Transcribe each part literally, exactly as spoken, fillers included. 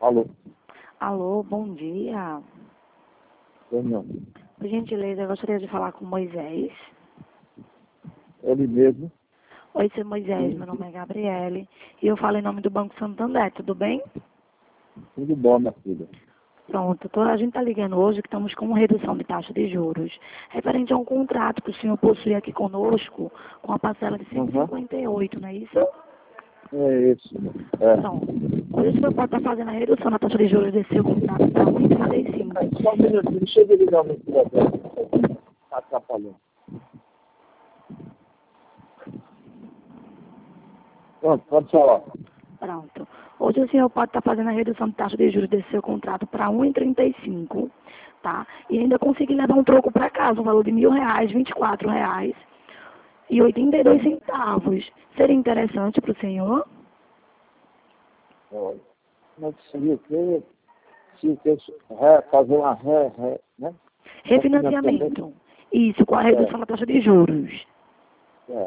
Alô? Alô, bom dia. Eu não. Por gentileza, eu gostaria de falar com Moisés. Ele mesmo. Oi, seu Moisés, meu nome é Gabriele e eu falo em nome do Banco Santander, tudo bem? Tudo bom, minha filha. Pronto, tô- a gente está ligando hoje que estamos com redução de taxa de juros, referente a um contrato que o senhor possui aqui conosco, com a parcela de cento e cinquenta e oito, não é isso? É isso. É. Então, hoje o senhor pode estar fazendo a redução da taxa de juros desse seu contrato para um vírgula trinta e cinco. Só um minutinho, deixa eu ligar o microfone. Está atrapalhando. Pronto, pode falar. Pronto. Hoje o senhor pode estar fazendo a redução de taxa de juros desse seu contrato para um vírgula trinta e cinco, tá? E ainda conseguir levar um troco para casa, um valor de mil reais, vinte e quatro reais e oitenta e dois centavos. Seria interessante para o senhor? Olha, mas seria o quê? Se o quê? Ré, fazer uma ré, ré, né? Refinanciamento. Isso, com a redução da taxa de juros. É.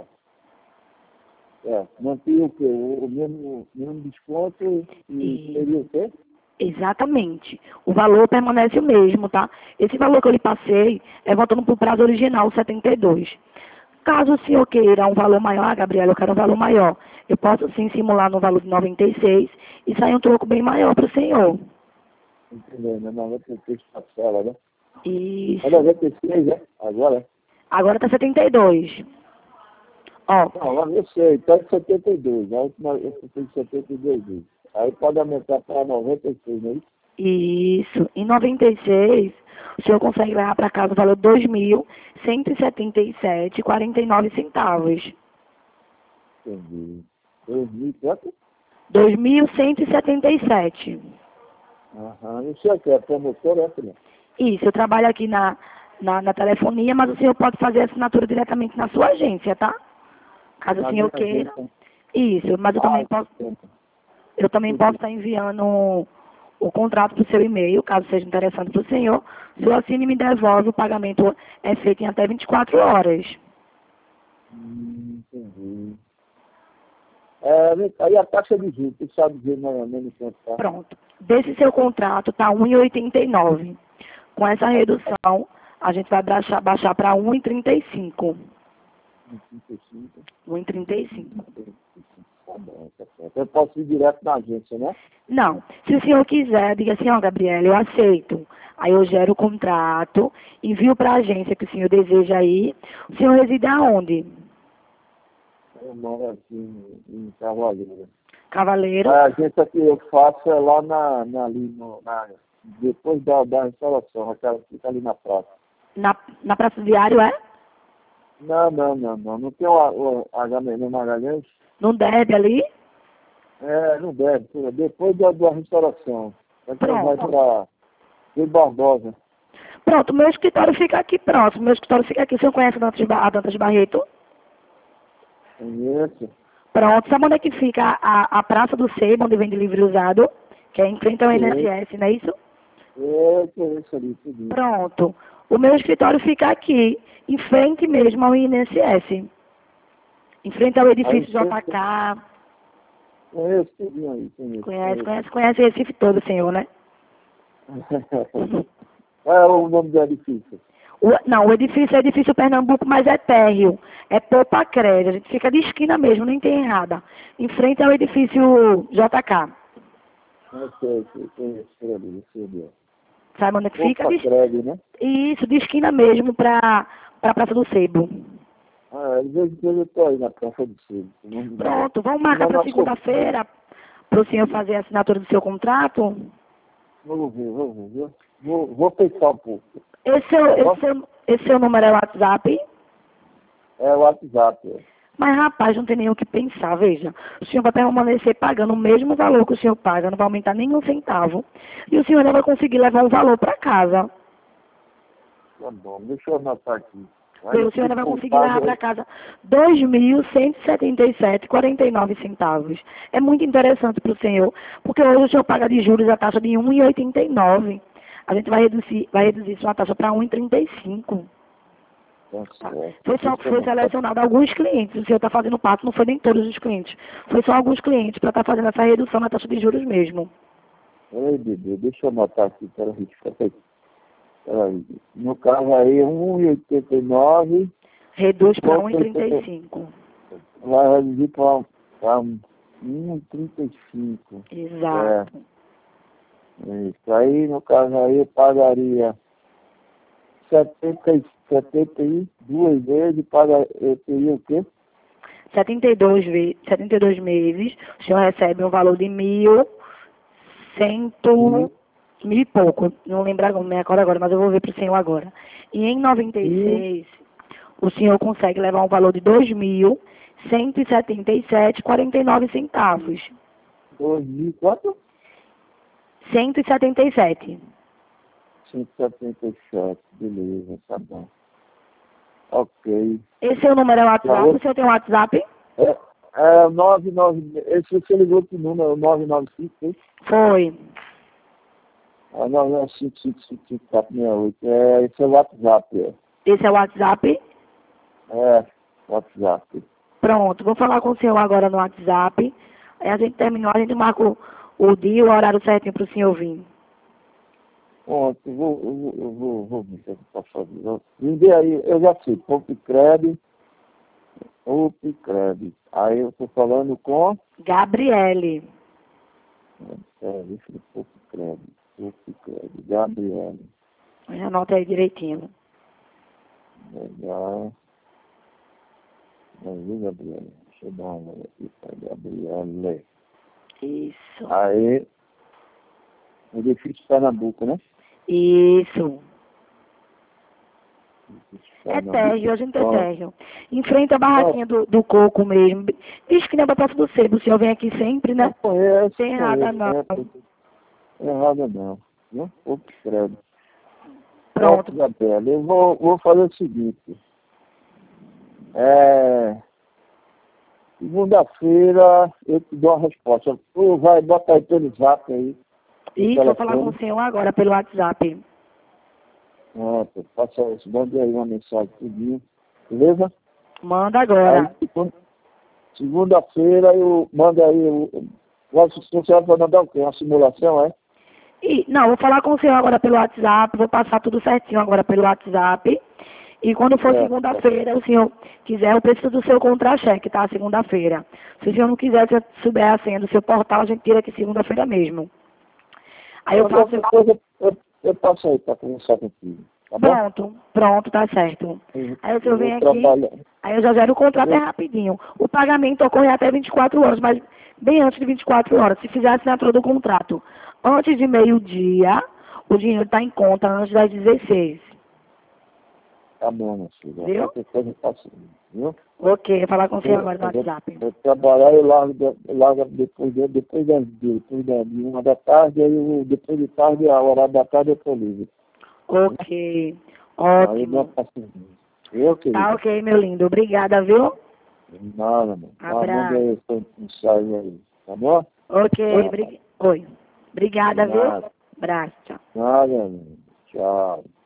É. Manter o quê? O, o mesmo, mesmo desconto e E- seria o quê? Exatamente. O valor permanece o mesmo, tá? Esse valor que eu lhe passei é voltando para o prazo original, setenta e dois. Caso o senhor queira um valor maior, Gabriela, eu quero um valor maior. Eu posso sim simular no valor de noventa e seis e sair um troco bem maior para o senhor. Entendendo, noventa e três parcela, né? Isso. É noventa e seis, né? Agora? Agora está setenta e dois. Ó, Não, eu sei, então é setenta e dois. A última eu fiz setenta e dois vezes. Aí pode aumentar para noventa e seis, não é isso? isso. Em noventa e seis, o senhor consegue levar para casa o valor de dois mil cento e setenta e sete reais e quarenta e nove centavos. Entendi. dois mil e quanto? dois mil cento e setenta e sete. Aham. E o senhor que é promotor, é, filho? Isso, eu trabalho aqui na, na, na telefonia, mas o senhor pode fazer a assinatura diretamente na sua agência, tá? Caso o Na senhor minha queira. agência. Isso, mas eu também Ah, posso, entendi. eu também posso estar enviando o, o contrato para o seu e-mail, caso seja interessante para o senhor. O senhor assina e me devolve, o pagamento é feito em até vinte e quatro horas. Hum, entendi. É, vem cá, e a taxa de juros, tu sabe dizer mais ou menos quanto tá? Pronto. Desse seu contrato está um vírgula oitenta e nove. Com essa redução, a gente vai baixar, baixar para um vírgula trinta e cinco. trinta e cinco. um vírgula trinta e cinco. Tá bom, tá certo. Eu posso ir direto na agência, né? Não. Se o senhor quiser, diga assim, ó, Gabriela, eu aceito. Aí eu gero o contrato, envio para a agência que o senhor deseja ir. O senhor reside aonde? Eu moro aqui em, em Cavaleira. Cavaleiro? A agência que eu faço é lá na, na, ali no, na, depois da, da restauração, aquela que fica ali na praça. Na, na Praça do Diário, é? Não, não, não, não. Não tem o, o H M N Magalhães? No Derby ali? É, não deve. Pô, depois da, da restauração. Então vai Pronto. para Rui Barbosa. Pronto, meu escritório fica aqui próximo. Meu escritório fica aqui. O senhor conhece a Dantas, Ba- a Dantas Barreto? Conheço. Pronto. Sabe onde é que fica a, a Praça do Sebo, onde vende livro usado? Que é em frente ao Conheço. I N S S, não é isso? Eu conheço ali, tudo. Pronto. O meu escritório fica aqui, em frente mesmo ao I N S S. Em frente ao edifício Aí J K. conheço tudo aí, conheço. Conhece, conhece, conhece Recife todo, senhor, né? Qual é o nome do edifício? O, não, o edifício é edifício Pernambuco, mas é térreo. É Popa Crédito. A gente fica de esquina mesmo, nem tem errada. Em frente ao edifício J K. Não sei, sei, conheço por ali, sei ali. Sabe onde é que fica? Opa, De, credo, né? isso, de esquina mesmo para a Praça do Sebo. Ah, às vezes eu estou aí na Praça do Sul. Pronto, vamos marcar para segunda-feira para o senhor fazer a assinatura do seu contrato? Vamos ver, vamos ver. Vou, vou pensar um pouco. Esse seu, esse, seu, esse seu número é o WhatsApp? É o WhatsApp. É. Mas, rapaz, não tem nem o que pensar, veja. O senhor vai permanecer pagando o mesmo valor que o senhor paga, não vai aumentar nenhum centavo. E o senhor ainda vai conseguir levar um valor para casa. Tá bom, deixa eu anotar aqui. Aí o senhor ainda vai conseguir levar para casa dois mil cento e setenta e sete reais e quarenta e nove centavos. É muito interessante para o senhor, porque hoje o senhor paga de juros a taxa de um vírgula oitenta e nove. A gente vai reduzir, vai reduzir sua taxa para um vírgula trinta e cinco. Tá. Foi só que foi selecionado alguns clientes. O senhor está fazendo parte, não foi nem todos os clientes. Foi só alguns clientes para estar fazendo essa redução na taxa de juros mesmo. Oi, bebê, deixa eu anotar aqui, peraí, peraí. Peraí. No caso aí, um e oitenta e nove. Reduz para um e trinta e cinco. Vai reduzir para um e trinta e cinco. Exato. É. Isso aí, no caso aí, eu pagaria setenta, setenta e duas vezes, paga, eu teria o quê? setenta e dois, ve setenta e dois meses, o senhor recebe um valor de mil, cento, Uhum. mil e pouco, não lembro agora, não me acordo agora, mas eu vou ver para o senhor agora. E em noventa e seis, o senhor consegue levar um valor de dois mil, cento e setenta e sete, quarenta e nove centavos. dois mil quanto? cento e setenta e sete. cento e setenta e sete, beleza, tá bom. Ok. Esse é o número é o WhatsApp? Valor? O senhor tem um WhatsApp? É, é nove nove, esse você ligou que número, nove nove cinco, hein? Foi. É nove nove cinco, cinco cinco cinco, quatro seis oito, é, esse é o WhatsApp, é. Esse é o WhatsApp? É, WhatsApp. Pronto, vou falar com o senhor agora no WhatsApp. Aí a gente terminou, a gente marca o, o dia e o horário certinho para o senhor vir. Pronto, eu vou, eu vou, eu vou, vou ver o que eu posso fazer. Me aí, eu já sei, Poupe Crédito, Poupe Crédito. Aí eu estou falando com... Gabriele. É, isso é Poupe Crédito, Poupe Crédito, Gabriele. Anota aí direitinho. Legal. Aí, Gabriele, deixa eu dar uma olhada aqui para Gabriele. Isso. Aí, o edifício Pernambuco, né? Isso. É Pernambuco. térreo, a gente é Ó, térreo. Em frente à barraquinha do, do coco mesmo. Diz que não é batata do sebo, o senhor vem aqui sempre, né? não conheço, Tem errada conheço, não. é, não é errado não. Não? Poupe Crédito. Pronto. Pronto, Gabriela, eu vou, vou fazer o seguinte. É, segunda-feira eu te dou a resposta. Tu vai botar aí pelo zap aí. Isso, vou falar com o senhor agora pelo WhatsApp. Pronto, passa isso. Manda aí uma mensagem tudinho. Beleza? Manda agora. Aí, segunda- segunda-feira eu mando aí. o- Você você vai mandar o quê? Uma simulação, é? E, não, vou falar com o senhor agora pelo WhatsApp, vou passar tudo certinho agora pelo WhatsApp. E quando for É, segunda-feira, o senhor quiser, eu preciso do seu contra-cheque, tá? Segunda-feira. Se o senhor não quiser, se eu souber a senha do seu portal, a gente tira aqui segunda-feira mesmo. Aí eu faço... Qualquer coisa eu, eu passo aí para conversar contigo. Tá bom? Pronto, pronto, tá certo. Eu, Aí o eu senhor vou vem aqui, trabalhar. aí eu já gero o contrato é rapidinho. O pagamento ocorre até vinte e quatro horas, mas bem antes de vinte e quatro horas. Se fizer a assinatura do contrato antes de meio-dia, o dinheiro está em conta antes das dezesseis. Tá bom, meu filho. Viu? Qualquer coisa eu passo aí, viu? Ok, vou falar com o senhor Eu, agora no eu, vou- WhatsApp. eu trabalhar e largo, de- eu largo depois, de, depois das depois da, de uma da tarde, aí eu, depois de tarde, a hora da tarde eu tô livre. Ok, Aí eu dou uma ótimo. paciência. Eu, Tá querido. ok, meu lindo. Obrigada, viu? Nada, mano. Tá, manda Abraço. aí o seu ensaio aí. Tá bom? Ok, brig... oi. Obrigada, viu? Nada. Abraço, tchau. Nada, mano. Tchau.